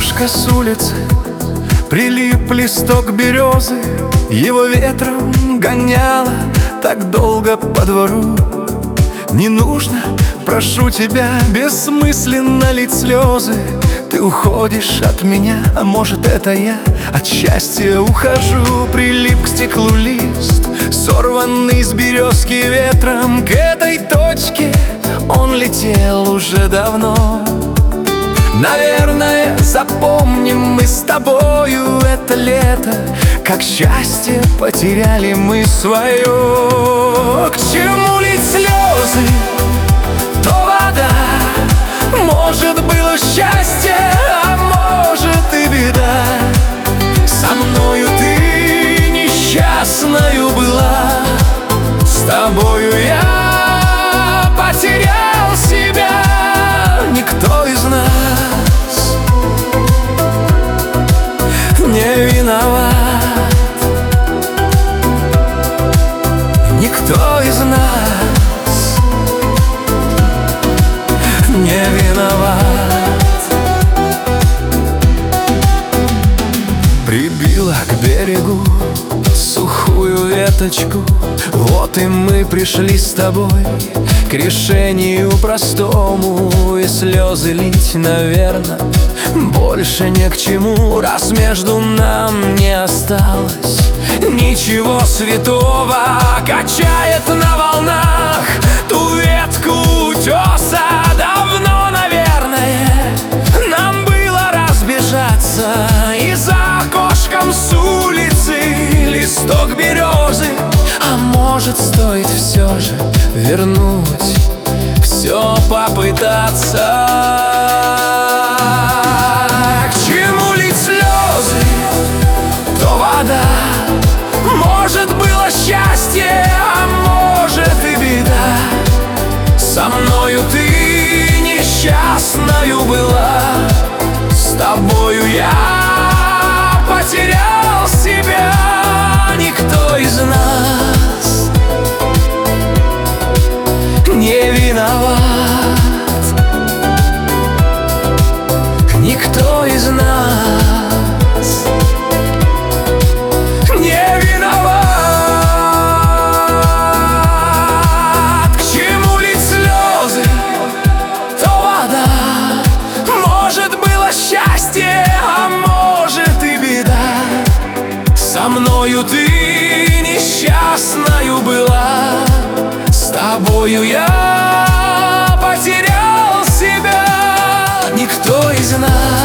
окошко с улицы прилип листок березы. Его ветром гоняло так долго по двору. Не нужно, прошу тебя, бессмысленно лить слезы. Ты уходишь от меня, а может это я от счастья ухожу. Прилип к стеклу лист, сорванный с березки ветром. К этой точке он летел уже давно. Наверное, запомним мы с тобою это лето, как счастье потеряли мы свое. К чему лить слезы, то вода. Может, было счастье, а может и беда. Со мною ты несчастною была, с тобою я потерял себя. Никто из нас не виноват. Никто из нас не виноват. Прибила к берегу сухую веточку. Вот и мы пришли с тобой к решению простому. И слезы лить, наверно, больше не к чему, раз между нам не осталось ничего святого. Качает на волнах ту ветку утеса. Давно, наверное, нам было разбежаться. И за окошком с улицы листок березы. А может, стоит все же вернуть, все попытаться. К чему лить слезы, то вода. Может, было счастье, а может и беда. Со мною ты несчастною была, с тобою я потерял себя. Никто из нас не виноват. Никто из нас не виноват. К чему лить слезы, то вода. Может, было счастье, а может и беда. Со мною ты несчастною была, с тобою я потерял себя. Никто из нас